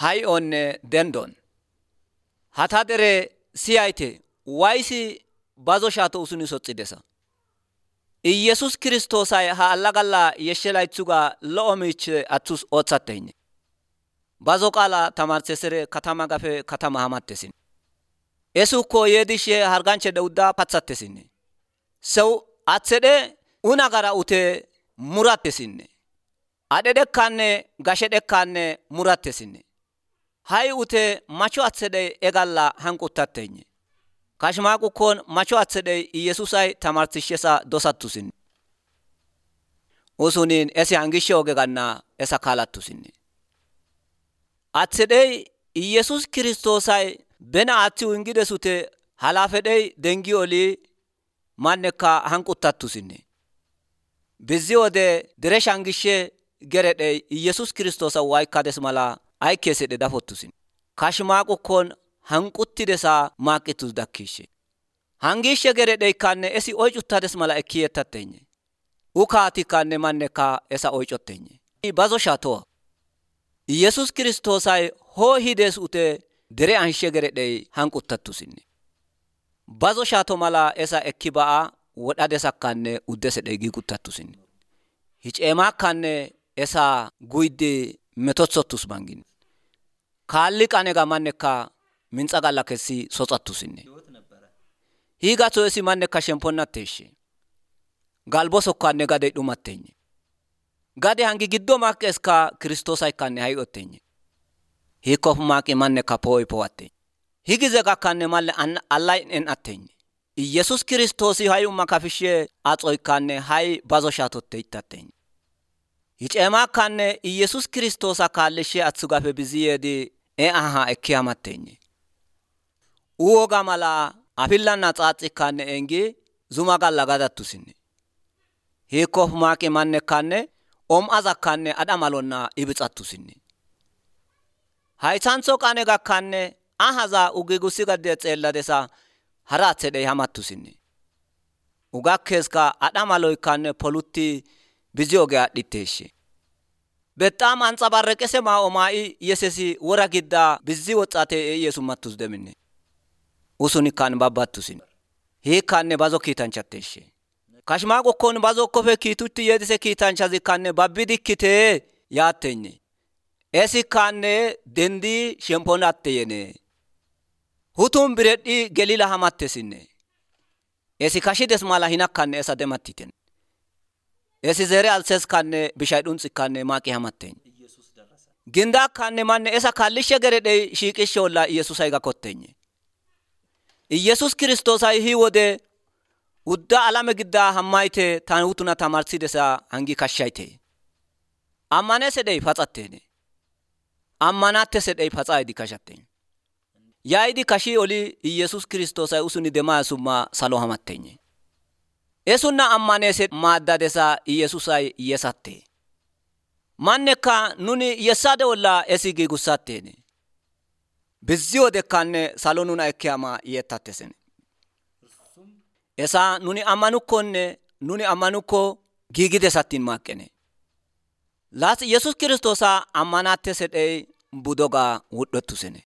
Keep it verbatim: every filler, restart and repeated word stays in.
hay onne dendon. Hata dere siyayte waysi bazo shato usuni soxidesa. Iyesus Kristosay ha allagalla yeshelaytsuga lo'omiche atus otsategne. Bazo qala tamarsesere katama gafe katama hamattesin. Esu ko yedishe harganche dawda patsattesin. So atsede unagara ute murattesin. Adede kanne gashede kanne murattesin. Hay ute macho atsede egalla hanqutategne. Kashmaku kon macho atsede Yesusay tamartishesa dosatusin. Usunin esi hangishe oge ganna esa kalatusin. Atsede Yesus Kristosay bena ati ingide sute halafedey dengi oli manneka hanqutatusin. Bizi ode diresh hangishe gerede Yesus Kristosa waykades mala ay kesede dafotusin. Kashmaku kon hanquttidesa maqitus dakkishe. Hangishe gerede kanne esi oycuttades mala ekiyetatenye. Ukati kanne manneka esa oycottenye. Bazo shato. Yesus Kristosay ho hides ute dere anshe gerede hanquttatusin. Bazo shato mala esa ekibaa wodadesa kanne uddesede giguttatusin. Hichema kanne esa guide metotsotus bangin. Kalli kanega manneka mintsagalla kesi sotsatusin. Higato esi manneka shemponnateshe. Galboso kanne gade dumattenye. Gade hangi giddo makeska Kristosay kanne hayottenye. Hikof maki manneka poi powatte. Higize kanne malle Allah en attenye. Yesus Kristosi hayu makafishe atsoy kanne hay bazo shatotte ittatenye. Hichema kanne Yesus Kristosa kallishe atsugafe biziyedi e aha ekiyamatenye. Uoga mala afillanna tsatsi kanne engi zumagalla gadatusin. Hikof maki manne kanne om aza kanne adamalonna ibitsatusin. Haytsanso kanne gakkanne ahaza ugigusiga de tselladesa haratsede hamatusin. Ugakkeska adamaloy kanne polutti bizioge aditeshe. Betam antsabarrekese ma omai yesesi wora gidda bizzi wotsate e Yesu mattus demine. Usuni kan babatusin. Hi kanne bazo kitanchatteshe. Kashmago kon bazo kofe kitutti yedise kitanchazi kanne babbidikkite yattenye. Esi kanne dendi shemponatte yene. Hutum biredi gelila hamattesinne. Esi kashides mala hinak kanne esa demattiten. Esi zere alses kanne bishaydunsi kanne maki hamatten. Ginda kanne manne esa kallishe gerede shiqishe olla Yesusay gakottenye. Yesus Kristosay hi wode udda alame gidda hammayte tan utuna tamarsidesa hangi kashayte. Ammane sedey patsattene. Ammanatte sedey patsaydi kashatten. Yaidi kashi oli Yesus Kristosay usuni dema summa salo hamattenye. Esunna ammanese maaddadesa Yesusay yesatte. Manneka nuni yesade olla esigi gusattene. Bizio de kanne salonuna ekiyama yettattesen. Esa nuni amanukonne nuni amanuko gigide sattin makkene. Las Yesus Kristosa ammanatte sedey budoga wuddotusene.